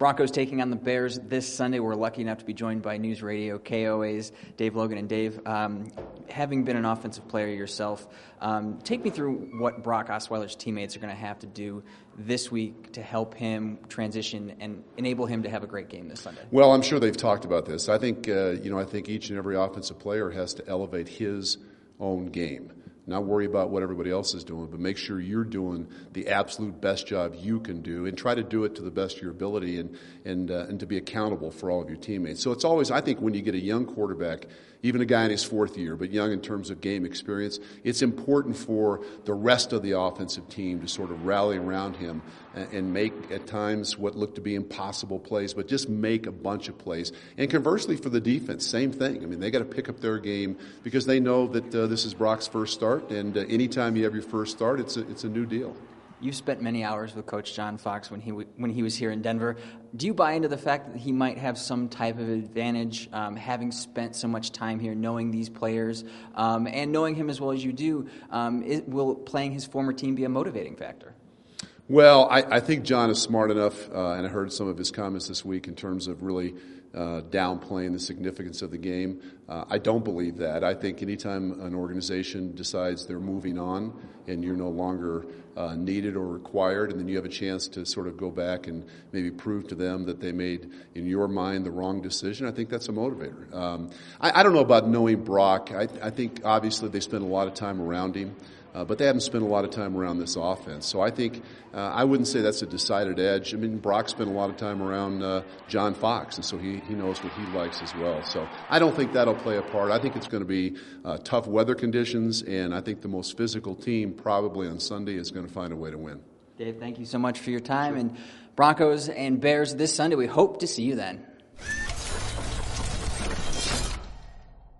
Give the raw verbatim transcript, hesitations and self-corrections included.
Broncos taking on the Bears this Sunday. We're lucky enough to be joined by News Radio K O A's Dave Logan. And Dave, um, having been an offensive player yourself, um, take me through what Brock Osweiler's teammates are going to have to do this week to help him transition and enable him to have a great game this Sunday. Well, I'm sure they've talked about this. I think uh, you know, I think each and every offensive player has to elevate his own game. Not worry about what everybody else is doing, but make sure you're doing the absolute best job you can do, and try to do it to the best of your ability, and and uh, and to be accountable for all of your teammates. So it's always, I think, when you get a young quarterback, even a guy in his fourth year, but young in terms of game experience, it's important for the rest of the offensive team to sort of rally around him and, and make, at times, what look to be impossible plays, but just make a bunch of plays. And conversely, for the defense, same thing. I mean, they got to pick up their game because they know that uh, this is Brock's first start, and uh, anytime you have your first start, it's a, it's a new deal. You've spent many hours with Coach John Fox when he w- when he was here in Denver. Do you buy into the fact that he might have some type of advantage, um, having spent so much time here, knowing these players, um, and knowing him as well as you do? Um, it, will playing his former team be a motivating factor? Well, I, I think John is smart enough, uh, and I heard some of his comments this week in terms of really uh, downplaying the significance of the game. Uh, I don't believe that. I think anytime an organization decides they're moving on and you're no longer uh, needed or required, and then you have a chance to sort of go back and maybe prove to them that they made, in your mind, the wrong decision, I think that's a motivator. Um, I, I don't know about knowing Brock. I, I think, obviously, they spend a lot of time around him. Uh, but they haven't spent a lot of time around this offense. So I think uh, I wouldn't say that's a decided edge. I mean, Brock spent a lot of time around uh, John Fox, and so he, he knows what he likes as well. So I don't think that'll play a part. I think it's going to be uh, tough weather conditions, and I think the most physical team probably on Sunday is going to find a way to win. Dave, thank you so much for your time. Sure. And Broncos and Bears this Sunday, we hope to see you then.